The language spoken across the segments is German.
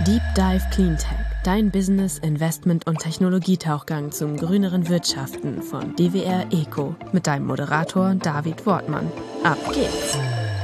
Deep Dive Cleantech, dein Business-, Investment- und Technologietauchgang zum grüneren Wirtschaften von DWR Eco mit deinem Moderator David Wortmann. Ab geht's!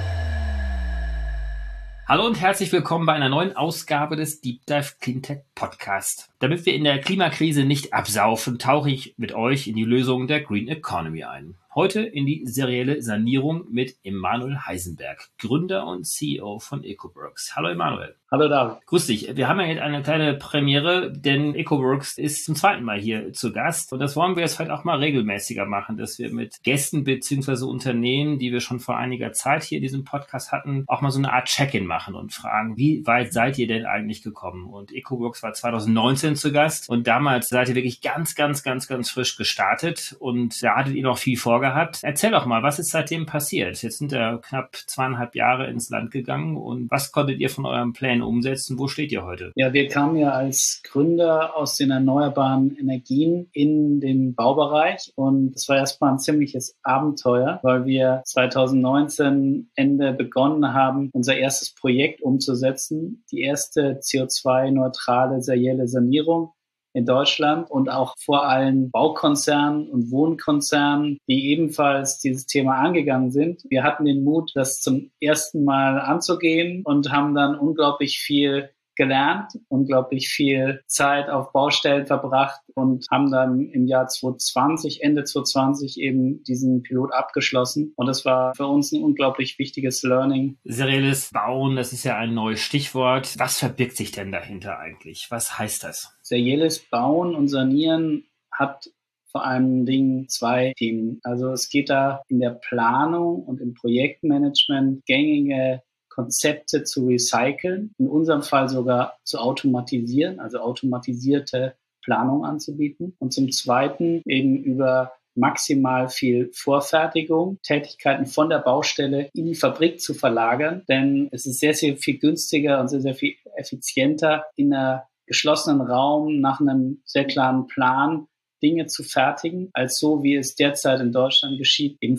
Hallo und herzlich willkommen bei einer neuen Ausgabe des Deep Dive Cleantech Podcast. Damit wir in der Klimakrise nicht absaufen, tauche ich mit euch in die Lösung der Green Economy ein. Heute in die serielle Sanierung mit Emanuel Heisenberg, Gründer und CEO von EcoWorks. Hallo Emanuel. Hallo David. Grüß dich. Wir haben ja jetzt eine kleine Premiere, denn EcoWorks ist zum zweiten Mal hier zu Gast. Und das wollen wir jetzt vielleicht auch mal regelmäßiger machen, dass wir mit Gästen bzw. Unternehmen, die wir schon vor einiger Zeit hier in diesem Podcast hatten, auch mal so eine Art Check-in machen und fragen, wie weit seid ihr denn eigentlich gekommen? Und EcoWorks war 2019 zu Gast und damals seid ihr wirklich ganz frisch gestartet und da hattet ihr noch viel vorgehabt. Erzähl doch mal, was ist seitdem passiert? Jetzt sind ja knapp 2,5 Jahre ins Land gegangen und was konntet ihr von eurem Plan umsetzen? Wo steht ihr heute? Ja, wir kamen ja als Gründer aus den erneuerbaren Energien in den Baubereich und es war erstmal ein ziemliches Abenteuer, weil wir 2019 Ende begonnen haben, unser erstes Projekt umzusetzen, die erste CO2-neutrale serielle Sanierung in Deutschland und auch vor allem Baukonzernen und Wohnkonzernen, die ebenfalls dieses Thema angegangen sind. Wir hatten den Mut, das zum ersten Mal anzugehen und haben dann unglaublich viel gelernt, unglaublich viel Zeit auf Baustellen verbracht und haben dann im Jahr 2020, Ende 2020 eben diesen Pilot abgeschlossen. Und das war für uns ein unglaublich wichtiges Learning. Serielles Bauen, das ist ja ein neues Stichwort. Was verbirgt sich denn dahinter eigentlich? Was heißt das? Serielles Bauen und Sanieren hat vor allen Dingen zwei Themen. Also es geht da in der Planung und im Projektmanagement gängige Konzepte zu recyceln, in unserem Fall sogar zu automatisieren, also automatisierte Planung anzubieten. Und zum Zweiten eben über maximal viel Vorfertigung, Tätigkeiten von der Baustelle in die Fabrik zu verlagern, denn es ist sehr viel günstiger und sehr viel effizienter, in einer geschlossenen Raum nach einem sehr klaren Plan Dinge zu fertigen, als so, wie es derzeit in Deutschland geschieht, eben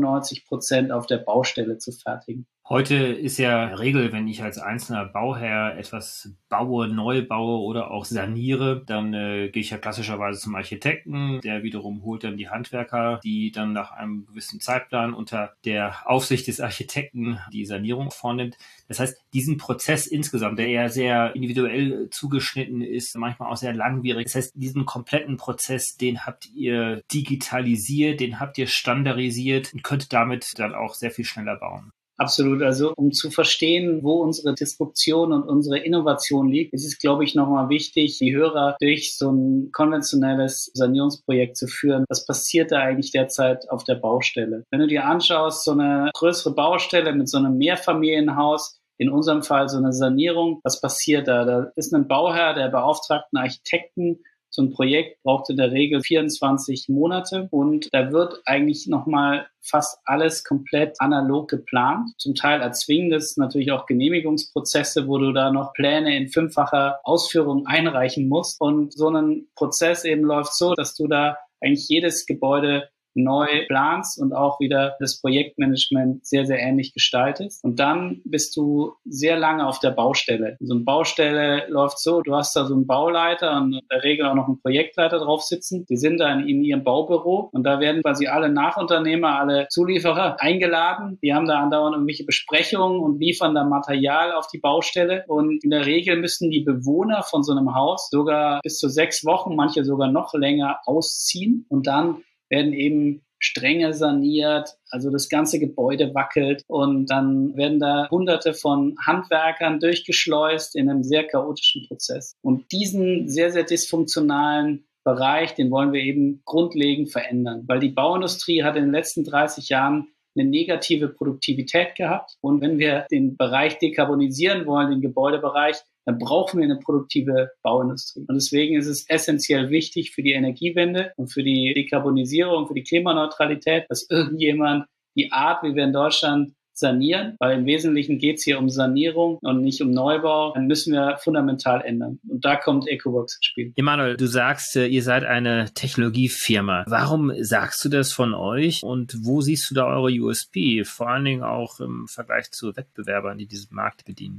95% auf der Baustelle zu fertigen. Heute ist ja Regel, wenn ich als einzelner Bauherr etwas baue, neu baue oder auch saniere, dann gehe ich ja klassischerweise zum Architekten, der wiederum holt dann die Handwerker, die dann nach einem gewissen Zeitplan unter der Aufsicht des Architekten die Sanierung vornimmt. Das heißt, diesen Prozess insgesamt, der ja sehr individuell zugeschnitten ist, manchmal auch sehr langwierig. Das heißt, diesen kompletten Prozess, den habt ihr digitalisiert, den habt ihr standardisiert und könnt damit dann auch sehr viel schneller bauen. Absolut. Also um zu verstehen, wo unsere Disruption und unsere Innovation liegt, ist es, glaube ich, nochmal wichtig, die Hörer durch so ein konventionelles Sanierungsprojekt zu führen. Was passiert da eigentlich derzeit auf der Baustelle? Wenn du dir anschaust, so eine größere Baustelle mit so einem Mehrfamilienhaus, in unserem Fall so eine Sanierung, was passiert da? Da ist ein Bauherr, der beauftragt einen Architekten. So ein Projekt braucht in der Regel 24 Monate und da wird eigentlich nochmal fast alles komplett analog geplant. Zum Teil erzwingen das natürlich auch Genehmigungsprozesse, wo du da noch Pläne in 5-facher Ausführung einreichen musst. Und so ein Prozess eben läuft so, dass du da eigentlich jedes Gebäude neu planst und auch wieder das Projektmanagement sehr ähnlich gestaltest. Und dann bist du sehr lange auf der Baustelle. So eine Baustelle läuft so, du hast da so einen Bauleiter und in der Regel auch noch einen Projektleiter drauf sitzen. Die sind da in ihrem Baubüro und da werden quasi alle Nachunternehmer, alle Zulieferer eingeladen. Die haben da andauernd irgendwelche Besprechungen und liefern da Material auf die Baustelle. Und in der Regel müssen die Bewohner von so einem Haus sogar bis zu 6 Wochen, manche sogar noch länger ausziehen und dann werden eben Stränge saniert, also das ganze Gebäude wackelt und dann werden da Hunderte von Handwerkern durchgeschleust in einem sehr chaotischen Prozess. Und diesen sehr dysfunktionalen Bereich, den wollen wir eben grundlegend verändern, weil die Bauindustrie hat in den letzten 30 Jahren eine negative Produktivität gehabt. Und wenn wir den Bereich dekarbonisieren wollen, den Gebäudebereich, dann brauchen wir eine produktive Bauindustrie. Und deswegen ist es essentiell wichtig für die Energiewende und für die Dekarbonisierung, für die Klimaneutralität, dass irgendjemand die Art, wie wir in Deutschland sanieren, weil im Wesentlichen geht es hier um Sanierung und nicht um Neubau, dann müssen wir fundamental ändern. Und da kommt EcoWorks ins Spiel. Emanuel, du sagst, ihr seid eine Technologiefirma. Warum sagst du das von euch und wo siehst du da eure USP, vor allen Dingen auch im Vergleich zu Wettbewerbern, die diesen Markt bedienen?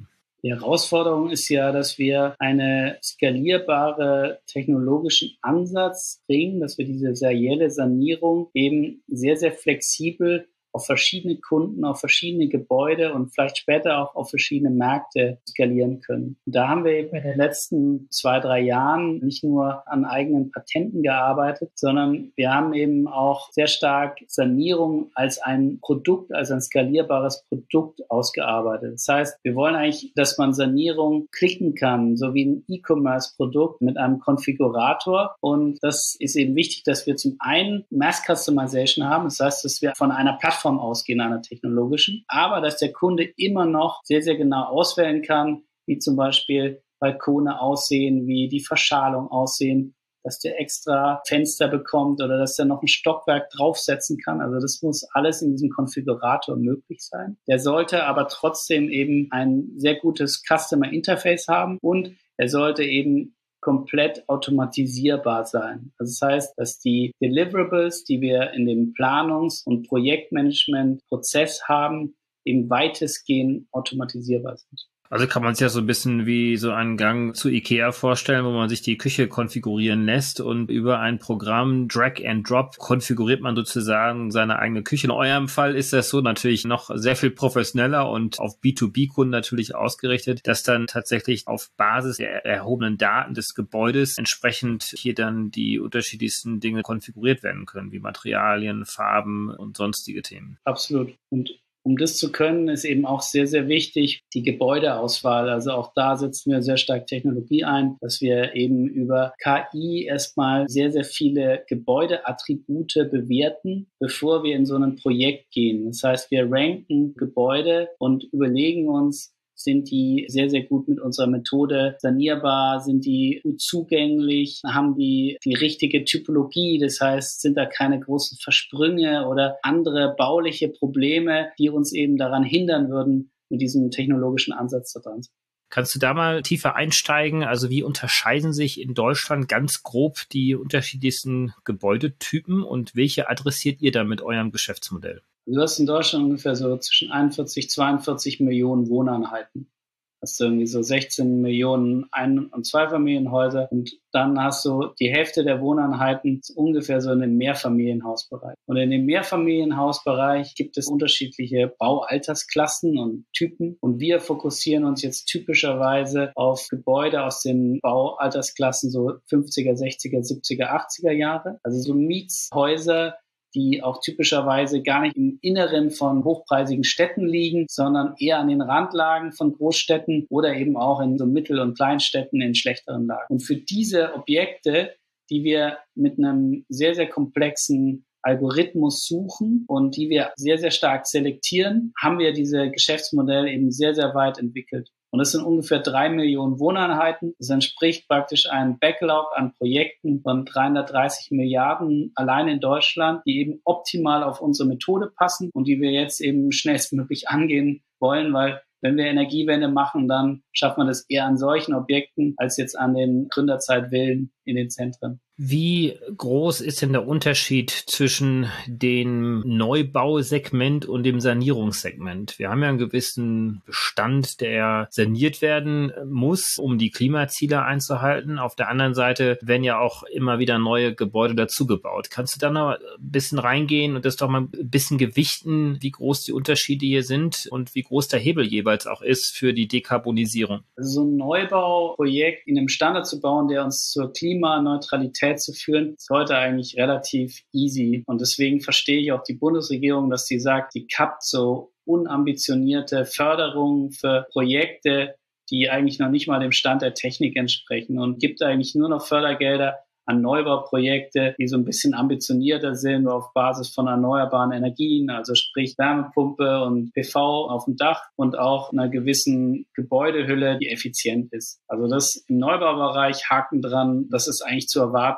Die Herausforderung ist ja, dass wir einen skalierbaren technologischen Ansatz bringen, dass wir diese serielle Sanierung eben sehr, sehr flexibel auf verschiedene Kunden, auf verschiedene Gebäude und vielleicht später auch auf verschiedene Märkte skalieren können. Und da haben wir eben in den letzten 2-3 Jahren nicht nur an eigenen Patenten gearbeitet, sondern wir haben eben auch sehr stark Sanierung als ein Produkt, als ein skalierbares Produkt ausgearbeitet. Das heißt, wir wollen eigentlich, dass man Sanierung klicken kann, so wie ein E-Commerce-Produkt mit einem Konfigurator. Und das ist eben wichtig, dass wir zum einen Mass Customization haben. Das heißt, dass wir von einer Plattform ausgehen, einer technologischen, aber dass der Kunde immer noch sehr, sehr genau auswählen kann, wie zum Beispiel Balkone aussehen, wie die Verschalung aussehen, dass der extra Fenster bekommt oder dass er noch ein Stockwerk draufsetzen kann. Also das muss alles in diesem Konfigurator möglich sein. Der sollte aber trotzdem eben ein sehr gutes Customer Interface haben und er sollte eben komplett automatisierbar sein. Also das heißt, dass die Deliverables, die wir in dem Planungs- und Projektmanagement-Prozess haben, eben weitestgehend automatisierbar sind. Also kann man sich ja so ein bisschen wie so einen Gang zu IKEA vorstellen, wo man sich die Küche konfigurieren lässt und über ein Programm Drag and Drop konfiguriert man sozusagen seine eigene Küche. In eurem Fall ist das so natürlich noch sehr viel professioneller und auf B2B-Kunden natürlich ausgerichtet, dass dann tatsächlich auf Basis der erhobenen Daten des Gebäudes entsprechend hier dann die unterschiedlichsten Dinge konfiguriert werden können, wie Materialien, Farben und sonstige Themen. Absolut. Und um das zu können, ist eben auch sehr, sehr wichtig die Gebäudeauswahl. Also auch da setzen wir sehr stark Technologie ein, dass wir eben über KI erstmal sehr, sehr viele Gebäudeattribute bewerten, bevor wir in so ein Projekt gehen. Das heißt, wir ranken Gebäude und überlegen uns, sind die sehr, sehr gut mit unserer Methode sanierbar? Sind die gut zugänglich? Haben die richtige Typologie? Das heißt, sind da keine großen Versprünge oder andere bauliche Probleme, die uns eben daran hindern würden, mit diesem technologischen Ansatz da dran zu sein? Kannst du da mal tiefer einsteigen? Also wie unterscheiden sich in Deutschland ganz grob die unterschiedlichsten Gebäudetypen und welche adressiert ihr da mit eurem Geschäftsmodell? Du hast in Deutschland ungefähr so zwischen 41, 42 Millionen Wohneinheiten. Hast du irgendwie so 16 Millionen Ein- und Zweifamilienhäuser und dann hast du die Hälfte der Wohneinheiten ungefähr so in dem Mehrfamilienhausbereich. Und in dem Mehrfamilienhausbereich gibt es unterschiedliche Baualtersklassen und Typen und wir fokussieren uns jetzt typischerweise auf Gebäude aus den Baualtersklassen so 50er, 60er, 70er, 80er Jahre. Also so Mietshäuser, die auch typischerweise gar nicht im Inneren von hochpreisigen Städten liegen, sondern eher an den Randlagen von Großstädten oder eben auch in so Mittel- und Kleinstädten in schlechteren Lagen. Und für diese Objekte, die wir mit einem sehr, sehr komplexen Algorithmus suchen und die wir sehr, sehr stark selektieren, haben wir diese Geschäftsmodelle eben sehr, sehr weit entwickelt. Und das sind ungefähr 3 Millionen Wohneinheiten. Das entspricht praktisch einem Backlog an Projekten von 330 Milliarden allein in Deutschland, die eben optimal auf unsere Methode passen und die wir jetzt eben schnellstmöglich angehen wollen, weil wenn wir Energiewende machen, dann schafft man das eher an solchen Objekten als jetzt an den Gründerzeitvillen in den Zentren. Wie groß ist denn der Unterschied zwischen dem Neubausegment und dem Sanierungssegment? Wir haben ja einen gewissen Bestand, der saniert werden muss, um die Klimaziele einzuhalten. Auf der anderen Seite werden ja auch immer wieder neue Gebäude dazugebaut. Kannst du da noch ein bisschen reingehen und das doch mal ein bisschen gewichten, wie groß die Unterschiede hier sind und wie groß der Hebel jeweils auch ist für die Dekarbonisierung? Also so ein Neubauprojekt in einem Standard zu bauen, der uns zur Klimaneutralität zu führen, ist heute eigentlich relativ easy. Und deswegen verstehe ich auch die Bundesregierung, dass sie sagt, die kappt so unambitionierte Förderungen für Projekte, die eigentlich noch nicht mal dem Stand der Technik entsprechen und gibt eigentlich nur noch Fördergelder an Neubauprojekte, die so ein bisschen ambitionierter sind auf Basis von erneuerbaren Energien, also sprich Wärmepumpe und PV auf dem Dach und auch einer gewissen Gebäudehülle, die effizient ist. Also das im Neubaubereich Haken dran, das ist eigentlich zu erwarten,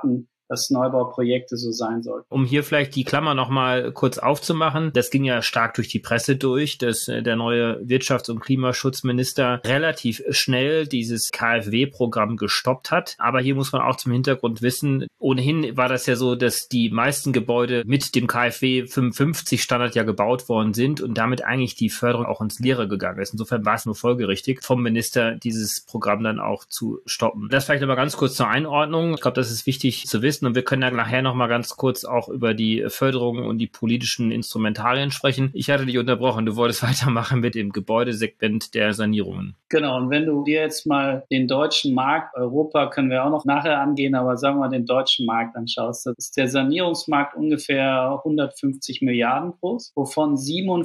dass Neubauprojekte so sein sollten. Um hier vielleicht die Klammer nochmal kurz aufzumachen, das ging ja stark durch die Presse durch, dass der neue Wirtschafts- und Klimaschutzminister relativ schnell dieses KfW-Programm gestoppt hat. Aber hier muss man auch zum Hintergrund wissen, ohnehin war das ja so, dass die meisten Gebäude mit dem KfW 55-Standard ja gebaut worden sind und damit eigentlich die Förderung auch ins Leere gegangen ist. Insofern war es nur folgerichtig, vom Minister dieses Programm dann auch zu stoppen. Das vielleicht aber ganz kurz zur Einordnung. Ich glaube, das ist wichtig zu wissen. Und wir können ja nachher noch mal ganz kurz auch über die Förderung und die politischen Instrumentarien sprechen. Ich hatte dich unterbrochen. Du wolltest weitermachen mit dem Gebäudesegment der Sanierungen. Genau. Und wenn du dir jetzt mal den deutschen Markt, Europa können wir auch noch nachher angehen, aber sagen wir mal den deutschen Markt anschaust, das ist der Sanierungsmarkt ungefähr 150 Milliarden groß, wovon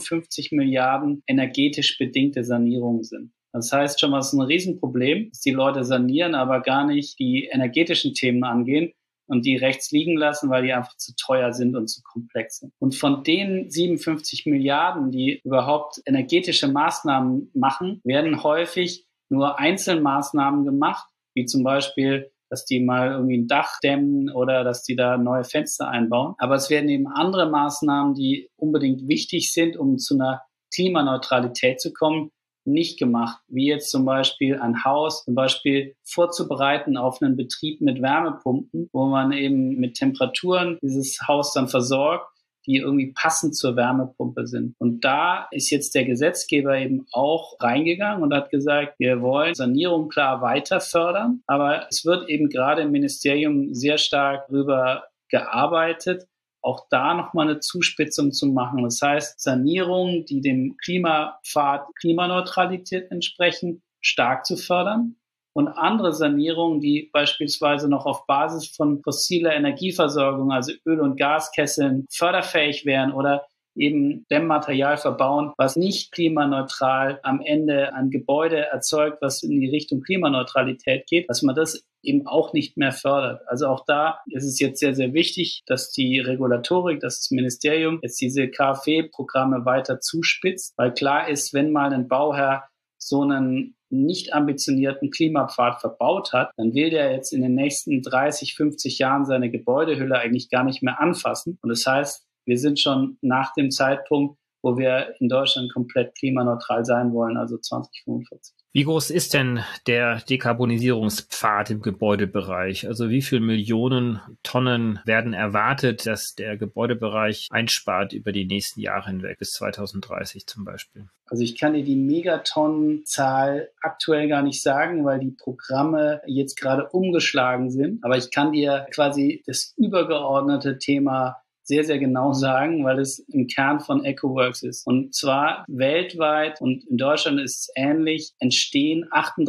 57 Milliarden energetisch bedingte Sanierungen sind. Das heißt schon mal, es ist ein Riesenproblem, dass die Leute sanieren, aber gar nicht die energetischen Themen angehen und die rechts liegen lassen, weil die einfach zu teuer sind und zu komplex sind. Und von den 57 Milliarden, die überhaupt energetische Maßnahmen machen, werden häufig nur Einzelmaßnahmen gemacht, wie zum Beispiel, dass die mal irgendwie ein Dach dämmen oder dass die da neue Fenster einbauen. Aber es werden eben andere Maßnahmen, die unbedingt wichtig sind, um zu einer Klimaneutralität zu kommen, nicht gemacht, wie jetzt zum Beispiel ein Haus zum Beispiel vorzubereiten auf einen Betrieb mit Wärmepumpen, wo man eben mit Temperaturen dieses Haus dann versorgt, die irgendwie passend zur Wärmepumpe sind. Und da ist jetzt der Gesetzgeber eben auch reingegangen und hat gesagt, wir wollen Sanierung klar weiter fördern, aber es wird eben gerade im Ministerium sehr stark darüber gearbeitet, auch da nochmal eine Zuspitzung zu machen. Das heißt, Sanierungen, die dem Klimapfad Klimaneutralität entsprechen, stark zu fördern und andere Sanierungen, die beispielsweise noch auf Basis von fossiler Energieversorgung, also Öl- und Gaskesseln, förderfähig wären oder eben Dämmmaterial verbauen, was nicht klimaneutral am Ende ein Gebäude erzeugt, was in die Richtung Klimaneutralität geht, dass man das eben auch nicht mehr fördert. Also auch da ist es jetzt sehr, sehr wichtig, dass die Regulatorik, dass das Ministerium jetzt diese KfW-Programme weiter zuspitzt, weil klar ist, wenn mal ein Bauherr so einen nicht ambitionierten Klimapfad verbaut hat, dann will der jetzt in den nächsten 30, 50 Jahren seine Gebäudehülle eigentlich gar nicht mehr anfassen. Und das heißt, wir sind schon nach dem Zeitpunkt, wo wir in Deutschland komplett klimaneutral sein wollen, also 2045. Wie groß ist denn der Dekarbonisierungspfad im Gebäudebereich? Also wie viele Millionen Tonnen werden erwartet, dass der Gebäudebereich einspart über die nächsten Jahre hinweg, bis 2030 zum Beispiel? Also ich kann dir die Megatonnenzahl aktuell gar nicht sagen, weil die Programme jetzt gerade umgeschlagen sind. Aber ich kann dir quasi das übergeordnete Thema sehr, sehr genau sagen, weil es im Kern von EcoWorks ist. Und zwar weltweit und in Deutschland ist es ähnlich, entstehen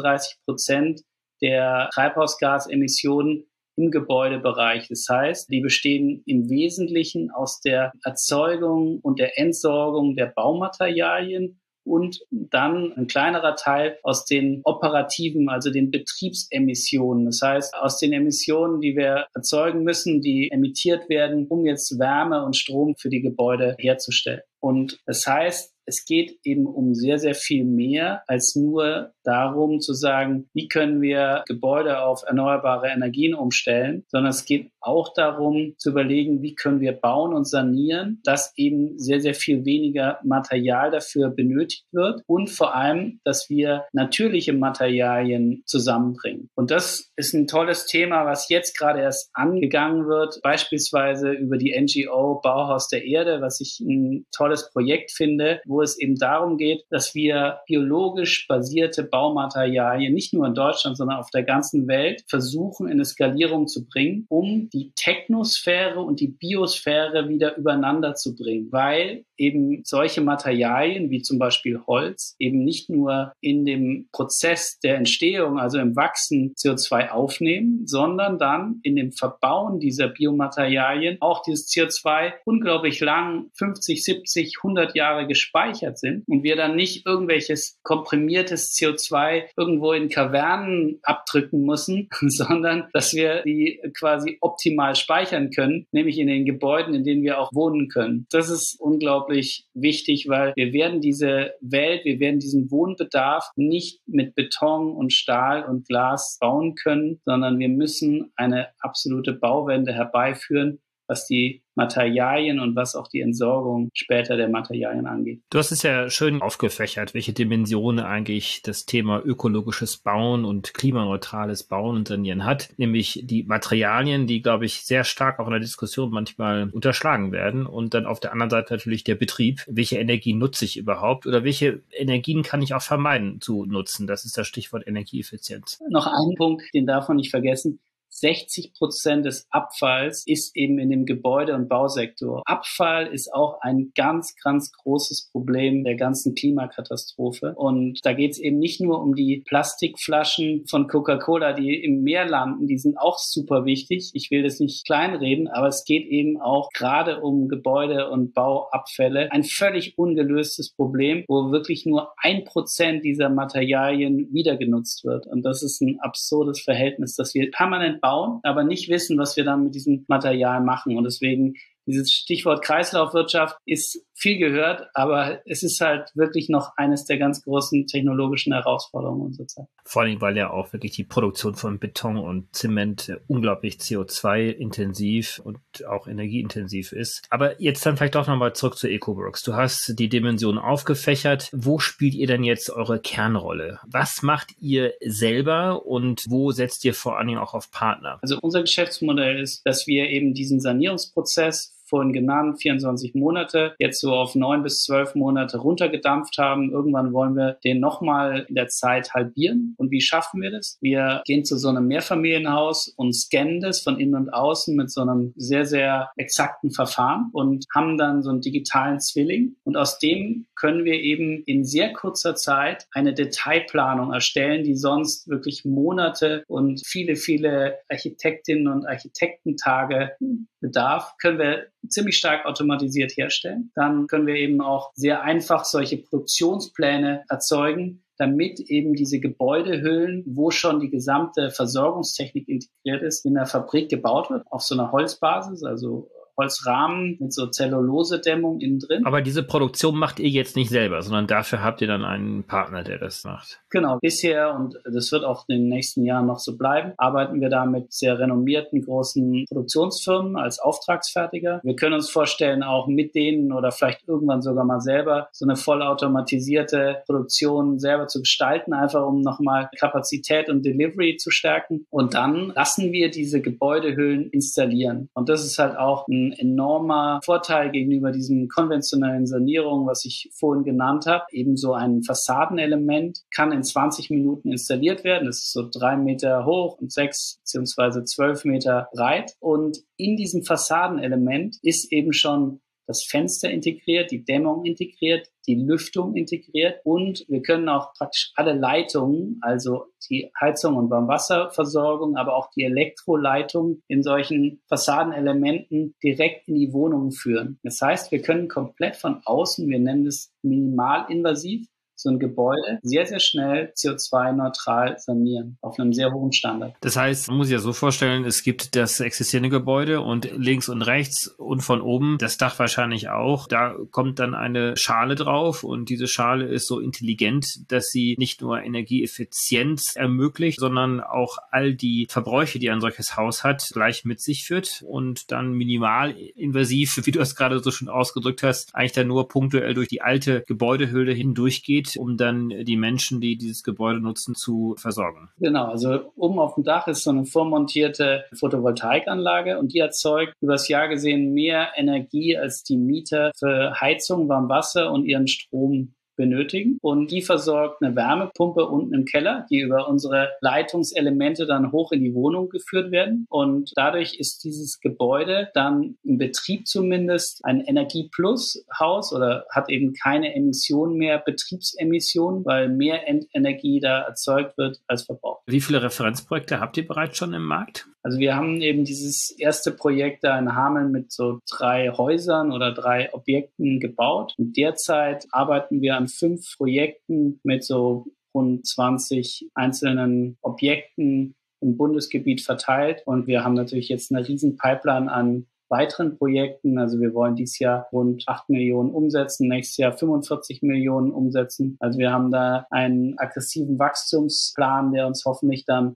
38% der Treibhausgasemissionen im Gebäudebereich. Das heißt, die bestehen im Wesentlichen aus der Erzeugung und der Entsorgung der Baumaterialien und dann ein kleinerer Teil aus den operativen, also den Betriebsemissionen. Das heißt, aus den Emissionen, die wir erzeugen müssen, die emittiert werden, um jetzt Wärme und Strom für die Gebäude herzustellen. Und das heißt, es geht eben um sehr, sehr viel mehr als nur darum zu sagen, wie können wir Gebäude auf erneuerbare Energien umstellen, sondern es geht auch darum zu überlegen, wie können wir bauen und sanieren, dass eben sehr, sehr viel weniger Material dafür benötigt wird und vor allem, dass wir natürliche Materialien zusammenbringen. Und das ist ein tolles Thema, was jetzt gerade erst angegangen wird, beispielsweise über die NGO Bauhaus der Erde, was ich ein tolles Projekt finde, wo es eben darum geht, dass wir biologisch basierte Baumaterialien nicht nur in Deutschland, sondern auf der ganzen Welt versuchen, in eine Skalierung zu bringen, um die Technosphäre und die Biosphäre wieder übereinander zu bringen, weil eben solche Materialien wie zum Beispiel Holz eben nicht nur in dem Prozess der Entstehung, also im Wachsen CO2 aufnehmen, sondern dann in dem Verbauen dieser Biomaterialien auch dieses CO2 unglaublich lang, 50, 70, 100 Jahre gespeichert sind und wir dann nicht irgendwelches komprimiertes CO2 irgendwo in Kavernen abdrücken müssen, sondern dass wir die quasi optimal speichern können, nämlich in den Gebäuden, in denen wir auch wohnen können. Das ist unglaublich unglaublich wichtig, weil wir werden diesen Wohnbedarf nicht mit Beton und Stahl und Glas bauen können, sondern wir müssen eine absolute Bauwende herbeiführen, was die Materialien und was auch die Entsorgung später der Materialien angeht. Du hast es ja schön aufgefächert, welche Dimensionen eigentlich das Thema ökologisches Bauen und klimaneutrales Bauen und Sanieren hat, nämlich die Materialien, die, glaube ich, sehr stark auch in der Diskussion manchmal unterschlagen werden, und dann auf der anderen Seite natürlich der Betrieb. Welche Energien nutze ich überhaupt oder welche Energien kann ich auch vermeiden zu nutzen? Das ist das Stichwort Energieeffizienz. Noch ein Punkt, den darf man nicht vergessen. 60% des Abfalls ist eben in dem Gebäude- und Bausektor. Abfall ist auch ein ganz, ganz großes Problem der ganzen Klimakatastrophe. Und da geht es eben nicht nur um die Plastikflaschen von Coca-Cola, die im Meer landen. Die sind auch super wichtig. Ich will das nicht kleinreden, aber es geht eben auch gerade um Gebäude- und Bauabfälle. Ein völlig ungelöstes Problem, wo wirklich nur 1% dieser Materialien wieder genutzt wird. Und das ist ein absurdes Verhältnis, dass wir permanent bauen, aber nicht wissen, was wir dann mit diesem Material machen. Und deswegen dieses Stichwort Kreislaufwirtschaft ist viel gehört, aber es ist halt wirklich noch eines der ganz großen technologischen Herausforderungen unserer Zeit. Vor allem, weil ja auch wirklich die Produktion von Beton und Zement unglaublich CO2-intensiv und auch energieintensiv ist. Aber jetzt dann vielleicht doch nochmal zurück zu EcoWorks. Du hast die Dimension aufgefächert. Wo spielt ihr denn jetzt eure Kernrolle? Was macht ihr selber und wo setzt ihr vor allen Dingen auch auf Partner? Also unser Geschäftsmodell ist, dass wir eben diesen Sanierungsprozess, vorhin genannt, 24 Monate, jetzt so auf 9 bis 12 Monate runtergedampft haben. Irgendwann wollen wir den nochmal in der Zeit halbieren. Und wie schaffen wir das? Wir gehen zu so einem Mehrfamilienhaus und scannen das von innen und außen mit so einem sehr, sehr exakten Verfahren und haben dann so einen digitalen Zwilling. Und aus dem können wir eben in sehr kurzer Zeit eine Detailplanung erstellen, die sonst wirklich Monate und viele, viele Architektinnen und Architektentage bedarf, können wir ziemlich stark automatisiert herstellen. Dann können wir eben auch sehr einfach solche Produktionspläne erzeugen, damit eben diese Gebäudehüllen, wo schon die gesamte Versorgungstechnik integriert ist, in der Fabrik gebaut wird, auf so einer Holzbasis, also Holzrahmen mit so Zellulosedämmung innen drin. Aber diese Produktion macht ihr jetzt nicht selber, sondern dafür habt ihr dann einen Partner, der das macht. Genau, bisher, und das wird auch in den nächsten Jahren noch so bleiben, arbeiten wir da mit sehr renommierten großen Produktionsfirmen als Auftragsfertiger. Wir können uns vorstellen, auch mit denen oder vielleicht irgendwann sogar mal selber so eine vollautomatisierte Produktion selber zu gestalten, einfach um nochmal Kapazität und Delivery zu stärken. Und dann lassen wir diese Gebäudehüllen installieren. Und das ist halt auch ein enormer Vorteil gegenüber diesem konventionellen Sanierung, was ich vorhin genannt habe. Eben so ein Fassadenelement kann in 20 Minuten installiert werden. Das ist so 3 Meter hoch und 6 bzw. 12 Meter breit. Und in diesem Fassadenelement ist eben schon das Fenster integriert, die Dämmung integriert, die Lüftung integriert und wir können auch praktisch alle Leitungen, also die Heizung und Warmwasserversorgung, aber auch die Elektroleitung in solchen Fassadenelementen direkt in die Wohnungen führen. Das heißt, wir können komplett von außen, wir nennen es minimalinvasiv, so ein Gebäude sehr, sehr schnell CO2-neutral sanieren, auf einem sehr hohen Standard. Das heißt, man muss sich ja so vorstellen, es gibt das existierende Gebäude und links und rechts und von oben das Dach wahrscheinlich auch. Da kommt dann eine Schale drauf und diese Schale ist so intelligent, dass sie nicht nur Energieeffizienz ermöglicht, sondern auch all die Verbräuche, die ein solches Haus hat, gleich mit sich führt und dann minimalinvasiv, wie du es gerade so schon ausgedrückt hast, eigentlich dann nur punktuell durch die alte Gebäudehülle hindurchgeht, um dann die Menschen, die dieses Gebäude nutzen, zu versorgen. Genau, also oben auf dem Dach ist so eine vormontierte Photovoltaikanlage und die erzeugt übers Jahr gesehen mehr Energie, als die Mieter für Heizung, Warmwasser und ihren Strom benötigen. Und die versorgt eine Wärmepumpe unten im Keller, die über unsere Leitungselemente dann hoch in die Wohnung geführt werden. Und dadurch ist dieses Gebäude dann im Betrieb zumindest ein Energie-Plus-Haus oder hat eben keine Emissionen mehr, Betriebsemissionen, weil mehr Energie da erzeugt wird als verbraucht. Wie viele Referenzprojekte habt ihr bereits schon im Markt? Also wir haben eben dieses erste Projekt da in Hameln mit so 3 Häusern oder 3 Objekten gebaut. Und derzeit arbeiten wir an 5 Projekten mit so rund 20 einzelnen Objekten im Bundesgebiet verteilt. Und wir haben natürlich jetzt eine riesen Pipeline an weiteren Projekten. Also wir wollen dieses Jahr rund 8 Millionen umsetzen, nächstes Jahr 45 Millionen umsetzen. Also wir haben da einen aggressiven Wachstumsplan, der uns hoffentlich dann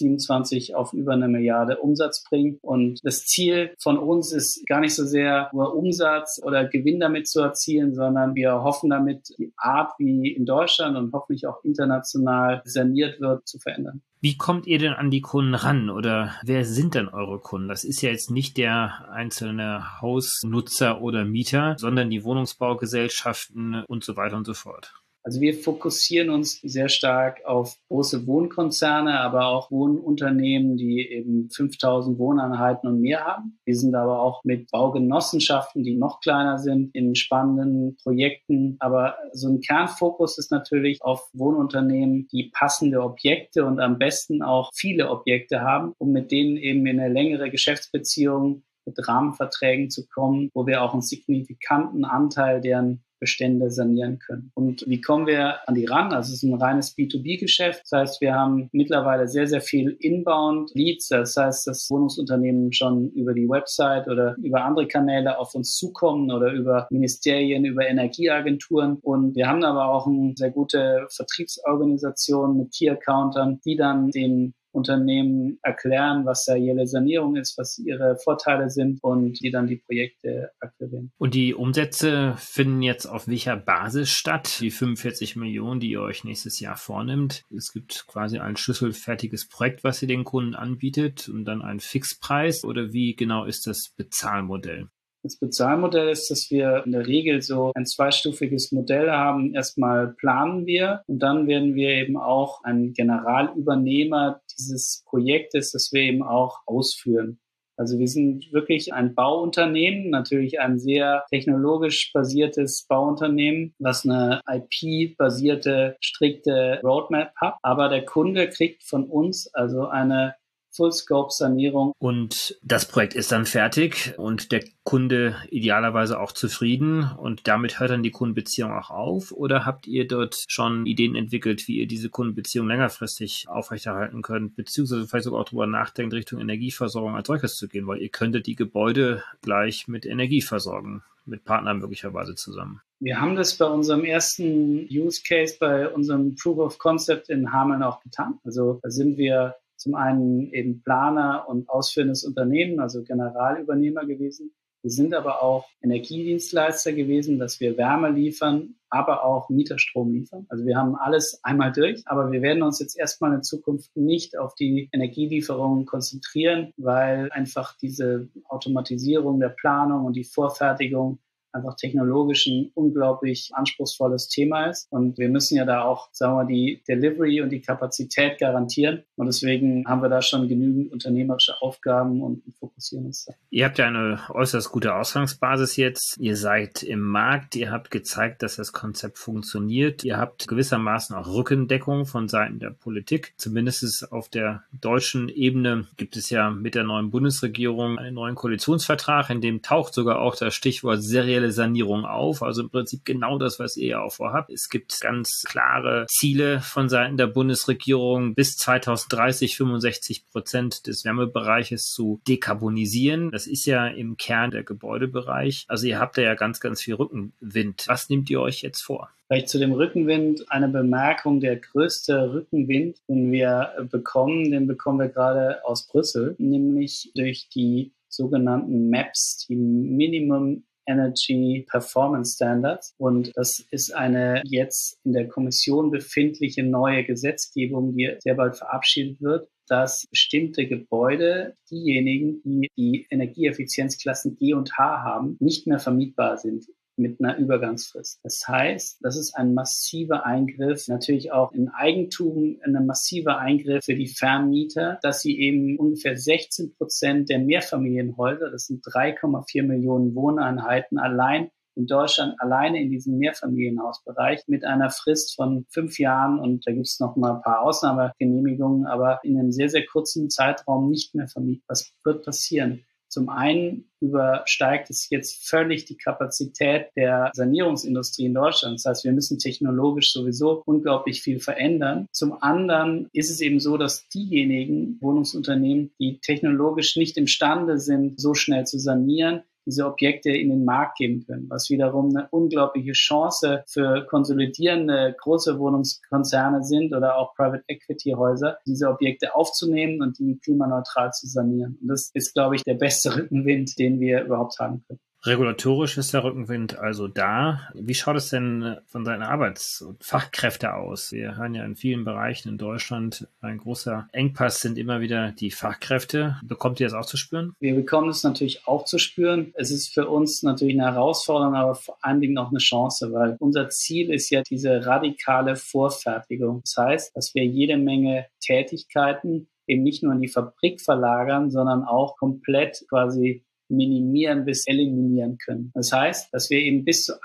2027 auf über 1 Milliarde Umsatz bringt. Und das Ziel von uns ist gar nicht so sehr nur Umsatz oder Gewinn damit zu erzielen, sondern wir hoffen damit, die Art, wie in Deutschland und hoffentlich auch international saniert wird, zu verändern. Wie kommt ihr denn an die Kunden ran oder wer sind denn eure Kunden? Das ist ja jetzt nicht der einzelne Hausnutzer oder Mieter, sondern die Wohnungsbaugesellschaften und so weiter und so fort. Also wir fokussieren uns sehr stark auf große Wohnkonzerne, aber auch Wohnunternehmen, die eben 5000 Wohneinheiten und mehr haben. Wir sind aber auch mit Baugenossenschaften, die noch kleiner sind, in spannenden Projekten. Aber so ein Kernfokus ist natürlich auf Wohnunternehmen, die passende Objekte und am besten auch viele Objekte haben, um mit denen eben in eine längere Geschäftsbeziehung mit Rahmenverträgen zu kommen, wo wir auch einen signifikanten Anteil deren Bestände sanieren können. Und wie kommen wir an die ran? Also es ist ein reines B2B-Geschäft. Das heißt, wir haben mittlerweile sehr, sehr viel Inbound-Leads. Das heißt, dass Wohnungsunternehmen schon über die Website oder über andere Kanäle auf uns zukommen oder über Ministerien, über Energieagenturen. Und wir haben aber auch eine sehr gute Vertriebsorganisation mit Key-Accountern, die dann den Unternehmen erklären, was serielle Sanierung ist, was ihre Vorteile sind und die dann die Projekte akquirieren. Und die Umsätze finden jetzt auf welcher Basis statt? Die 45 Millionen, die ihr euch nächstes Jahr vornimmt. Es gibt quasi ein schlüsselfertiges Projekt, was ihr den Kunden anbietet und dann einen Fixpreis oder wie genau ist das Bezahlmodell? Das Bezahlmodell ist, dass wir in der Regel so ein zweistufiges Modell haben. Erstmal planen wir und dann werden wir eben auch ein Generalübernehmer dieses Projektes, das wir eben auch ausführen. Also wir sind wirklich ein Bauunternehmen, natürlich ein sehr technologisch basiertes Bauunternehmen, was eine IP-basierte, strikte Roadmap hat. Aber der Kunde kriegt von uns also eine Full-Scope-Sanierung. Und das Projekt ist dann fertig und der Kunde idealerweise auch zufrieden und damit hört dann die Kundenbeziehung auch auf? Oder habt ihr dort schon Ideen entwickelt, wie ihr diese Kundenbeziehung längerfristig aufrechterhalten könnt, beziehungsweise vielleicht sogar auch darüber nachdenkt, Richtung Energieversorgung als solches zu gehen, weil ihr könntet die Gebäude gleich mit Energie versorgen, mit Partnern möglicherweise zusammen? Wir haben das bei unserem ersten Use Case, bei unserem Proof of Concept in Hameln auch getan. Also da sind wir zum einen eben Planer und ausführendes Unternehmen, also Generalübernehmer gewesen. Wir sind aber auch Energiedienstleister gewesen, dass wir Wärme liefern, aber auch Mieterstrom liefern. Also wir haben alles einmal durch, aber wir werden uns jetzt erstmal in Zukunft nicht auf die Energielieferungen konzentrieren, weil einfach diese Automatisierung der Planung und die Vorfertigung einfach technologisch ein unglaublich anspruchsvolles Thema ist. Und wir müssen ja da auch, sagen wir mal, die Delivery und die Kapazität garantieren. Und deswegen haben wir da schon genügend unternehmerische Aufgaben und fokussieren uns da. Ihr habt ja eine äußerst gute Ausgangsbasis jetzt. Ihr seid im Markt. Ihr habt gezeigt, dass das Konzept funktioniert. Ihr habt gewissermaßen auch Rückendeckung von Seiten der Politik. Zumindest auf der deutschen Ebene gibt es ja mit der neuen Bundesregierung einen neuen Koalitionsvertrag, in dem taucht sogar auch das Stichwort serielle Sanierung auf, also im Prinzip genau das, was ihr ja auch vorhabt. Es gibt ganz klare Ziele von Seiten der Bundesregierung, bis 2030 65% des Wärmebereiches zu dekarbonisieren. Das ist ja im Kern der Gebäudebereich. Also ihr habt da ja ganz, ganz viel Rückenwind. Was nehmt ihr euch jetzt vor? Vielleicht zu dem Rückenwind eine Bemerkung. Der größte Rückenwind, den wir bekommen, den bekommen wir gerade aus Brüssel, nämlich durch die sogenannten MAPs, die Minimum Energy Performance Standards. Und das ist eine jetzt in der Kommission befindliche neue Gesetzgebung, die sehr bald verabschiedet wird, dass bestimmte Gebäude, diejenigen, die die Energieeffizienzklassen G und H haben, nicht mehr vermietbar sind mit einer Übergangsfrist. Das heißt, das ist ein massiver Eingriff, natürlich auch in Eigentum, ein massiver Eingriff für die Vermieter, dass sie eben ungefähr 16% der Mehrfamilienhäuser, das sind 3,4 Millionen Wohneinheiten allein in Deutschland, alleine in diesem Mehrfamilienhausbereich mit einer Frist von 5 Jahren und da gibt es noch mal ein paar Ausnahmegenehmigungen, aber in einem sehr, sehr kurzen Zeitraum nicht mehr vermietet. Was wird passieren? Zum einen übersteigt es jetzt völlig die Kapazität der Sanierungsindustrie in Deutschland. Das heißt, wir müssen technologisch sowieso unglaublich viel verändern. Zum anderen ist es eben so, dass diejenigen Wohnungsunternehmen, die technologisch nicht imstande sind, so schnell zu sanieren, diese Objekte in den Markt geben können, was wiederum eine unglaubliche Chance für konsolidierende große Wohnungskonzerne sind oder auch Private Equity Häuser, diese Objekte aufzunehmen und die klimaneutral zu sanieren. Und das ist, glaube ich, der beste Rückenwind, den wir überhaupt haben können. Regulatorisch ist der Rückenwind also da. Wie schaut es denn von seinen Arbeits- und Fachkräfte aus? Wir hören ja in vielen Bereichen in Deutschland, ein großer Engpass sind immer wieder die Fachkräfte. Bekommt ihr das auch zu spüren? Wir bekommen es natürlich auch zu spüren. Es ist für uns natürlich eine Herausforderung, aber vor allen Dingen auch eine Chance, weil unser Ziel ist ja diese radikale Vorfertigung. Das heißt, dass wir jede Menge Tätigkeiten eben nicht nur in die Fabrik verlagern, sondern auch komplett quasi minimieren bis eliminieren können. Das heißt, dass wir eben bis zu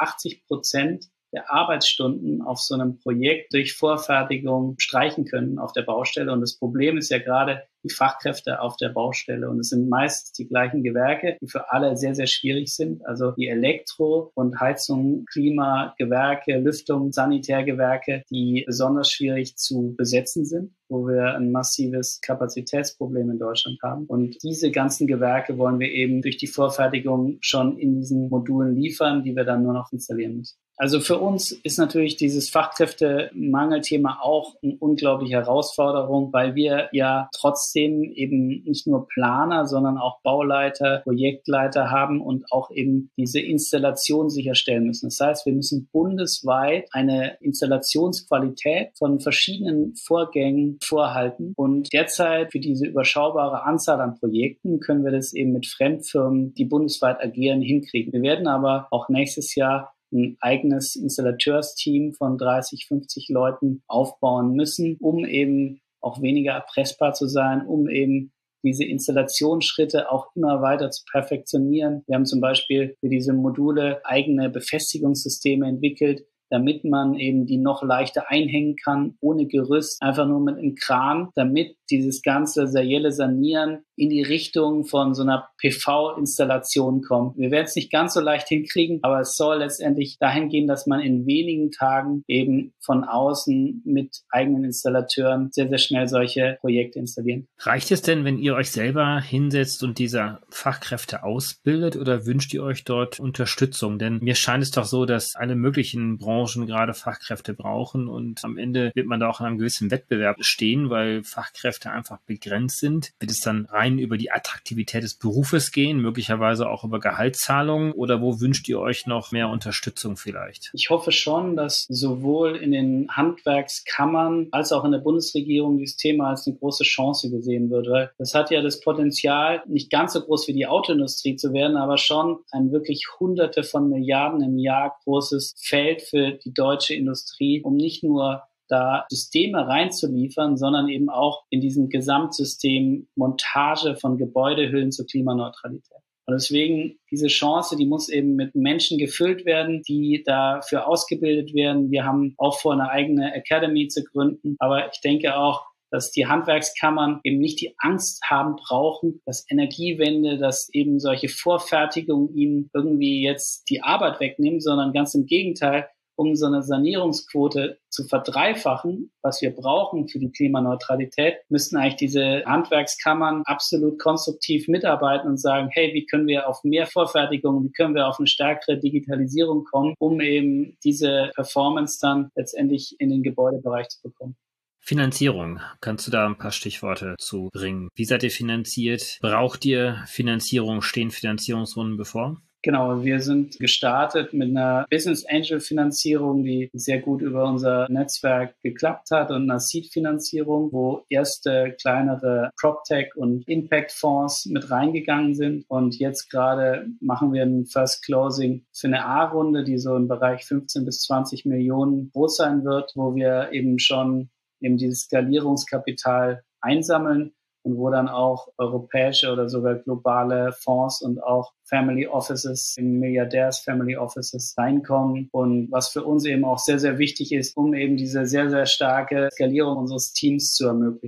80% der Arbeitsstunden auf so einem Projekt durch Vorfertigung streichen können auf der Baustelle. Und das Problem ist ja gerade die Fachkräfte auf der Baustelle. Und es sind meist die gleichen Gewerke, die für alle sehr, sehr schwierig sind. Also die Elektro- und Heizung, Klimagewerke, Lüftung, Sanitärgewerke, die besonders schwierig zu besetzen sind, wo wir ein massives Kapazitätsproblem in Deutschland haben. Und diese ganzen Gewerke wollen wir eben durch die Vorfertigung schon in diesen Modulen liefern, die wir dann nur noch installieren müssen. Also für uns ist natürlich dieses Fachkräftemangelthema auch eine unglaubliche Herausforderung, weil wir ja trotzdem eben nicht nur Planer, sondern auch Bauleiter, Projektleiter haben und auch eben diese Installation sicherstellen müssen. Das heißt, wir müssen bundesweit eine Installationsqualität von verschiedenen Vorgängen vorhalten. Und derzeit für diese überschaubare Anzahl an Projekten können wir das eben mit Fremdfirmen, die bundesweit agieren, hinkriegen. Wir werden aber auch nächstes Jahr ein eigenes Installateursteam von 30, 50 Leuten aufbauen müssen, um eben auch weniger erpressbar zu sein, um eben diese Installationsschritte auch immer weiter zu perfektionieren. Wir haben zum Beispiel für diese Module eigene Befestigungssysteme entwickelt, damit man eben die noch leichter einhängen kann, ohne Gerüst, einfach nur mit einem Kran, damit dieses ganze serielle Sanieren in die Richtung von so einer PV-Installation kommt. Wir werden es nicht ganz so leicht hinkriegen, aber es soll letztendlich dahin gehen, dass man in wenigen Tagen eben von außen mit eigenen Installateuren sehr, sehr schnell solche Projekte installieren. Reicht es denn, wenn ihr euch selber hinsetzt und diese Fachkräfte ausbildet oder wünscht ihr euch dort Unterstützung? Denn mir scheint es doch so, dass alle möglichen Branchen gerade Fachkräfte brauchen und am Ende wird man da auch in einem gewissen Wettbewerb stehen, weil Fachkräfte einfach begrenzt sind. Wird es dann rein über die Attraktivität des Berufes gehen, möglicherweise auch über Gehaltszahlungen oder wo wünscht ihr euch noch mehr Unterstützung vielleicht? Ich hoffe schon, dass sowohl in den Handwerkskammern als auch in der Bundesregierung dieses Thema als eine große Chance gesehen wird, weil das hat ja das Potenzial, nicht ganz so groß wie die Autoindustrie zu werden, aber schon ein wirklich Hunderte von Milliarden im Jahr großes Feld für die deutsche Industrie, um nicht nur da Systeme reinzuliefern, sondern eben auch in diesem Gesamtsystem Montage von Gebäudehüllen zur Klimaneutralität. Und deswegen diese Chance, die muss eben mit Menschen gefüllt werden, die dafür ausgebildet werden. Wir haben auch vor, eine eigene Academy zu gründen. Aber ich denke auch, dass die Handwerkskammern eben nicht die Angst haben brauchen, dass Energiewende, dass eben solche Vorfertigungen ihnen irgendwie jetzt die Arbeit wegnehmen, sondern ganz im Gegenteil, um so eine Sanierungsquote zu verdreifachen, was wir brauchen für die Klimaneutralität, müssten eigentlich diese Handwerkskammern absolut konstruktiv mitarbeiten und sagen, hey, wie können wir auf mehr Vorfertigung, wie können wir auf eine stärkere Digitalisierung kommen, um eben diese Performance dann letztendlich in den Gebäudebereich zu bekommen. Finanzierung. Kannst du da ein paar Stichworte zu bringen? Wie seid ihr finanziert? Braucht ihr Finanzierung? Stehen Finanzierungsrunden bevor? Genau, wir sind gestartet mit einer Business Angel Finanzierung, die sehr gut über unser Netzwerk geklappt hat und einer Seed Finanzierung, wo erste kleinere PropTech und Impact Fonds mit reingegangen sind. Und jetzt gerade machen wir ein First Closing für eine A-Runde, die so im Bereich 15 bis 20 Millionen groß sein wird, wo wir eben schon dieses Skalierungskapital einsammeln und wo dann auch europäische oder sogar globale Fonds und auch Family Offices, Milliardärs Family Offices reinkommen. Und was für uns eben auch sehr, sehr wichtig ist, um eben diese sehr, sehr starke Skalierung unseres Teams zu ermöglichen.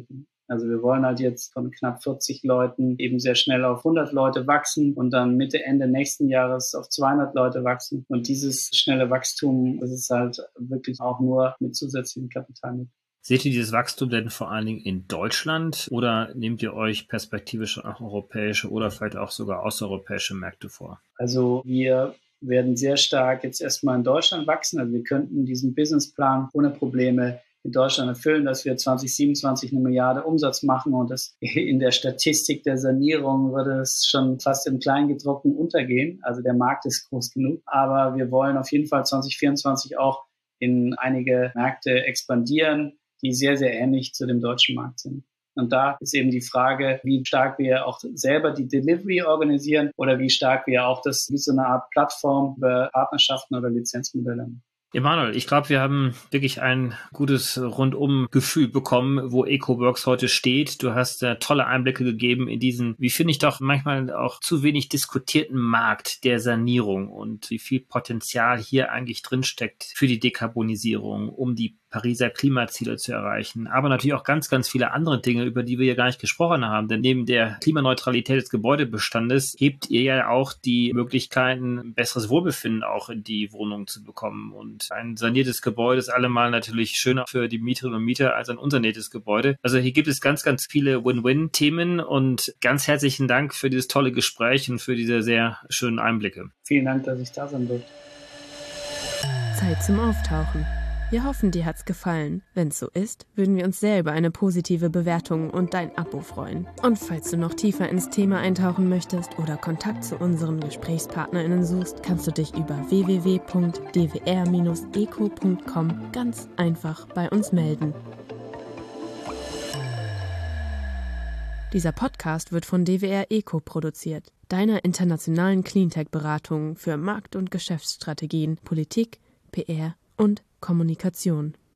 Also wir wollen halt jetzt von knapp 40 Leuten eben sehr schnell auf 100 Leute wachsen und dann Mitte, Ende nächsten Jahres auf 200 Leute wachsen. Und dieses schnelle Wachstum, das ist halt wirklich auch nur mit zusätzlichem Kapital möglich. Seht ihr dieses Wachstum denn vor allen Dingen in Deutschland oder nehmt ihr euch perspektivisch auch europäische oder vielleicht auch sogar außereuropäische Märkte vor? Also wir werden sehr stark jetzt erstmal in Deutschland wachsen. Also wir könnten diesen Businessplan ohne Probleme in Deutschland erfüllen, dass wir 2027 1 Milliarde Umsatz machen und das in der Statistik der Sanierung würde es schon fast im Kleingedruckten untergehen. Also der Markt ist groß genug. Aber wir wollen auf jeden Fall 2024 auch in einige Märkte expandieren, die sehr, sehr ähnlich zu dem deutschen Markt sind. Und da ist eben die Frage, wie stark wir auch selber die Delivery organisieren oder wie stark wir auch das wie so eine Art Plattform über Partnerschaften oder Lizenzmodelle haben. Emanuel, ich glaube, wir haben wirklich ein gutes Rundum-Gefühl bekommen, wo EcoWorks heute steht. Du hast tolle Einblicke gegeben in diesen, wie finde ich doch manchmal auch zu wenig diskutierten Markt der Sanierung und wie viel Potenzial hier eigentlich drinsteckt für die Dekarbonisierung, um die Pariser Klimaziele zu erreichen, aber natürlich auch ganz, ganz viele andere Dinge, über die wir ja gar nicht gesprochen haben. Denn neben der Klimaneutralität des Gebäudebestandes gebt ihr ja auch die Möglichkeiten, ein besseres Wohlbefinden auch in die Wohnung zu bekommen. Und ein saniertes Gebäude ist allemal natürlich schöner für die Mieterinnen und Mieter als ein unsaniertes Gebäude. Also hier gibt es ganz, ganz viele Win-Win-Themen und ganz herzlichen Dank für dieses tolle Gespräch und für diese sehr schönen Einblicke. Vielen Dank, dass ich da sein durfte. Zeit zum Auftauchen. Wir hoffen, dir hat's gefallen. Wenn's so ist, würden wir uns sehr über eine positive Bewertung und dein Abo freuen. Und falls du noch tiefer ins Thema eintauchen möchtest oder Kontakt zu unseren GesprächspartnerInnen suchst, kannst du dich über www.dwr-eco.com ganz einfach bei uns melden. Dieser Podcast wird von DWR Eco produziert, deiner internationalen Cleantech-Beratung für Markt- und Geschäftsstrategien, Politik, PR und Kommunikation.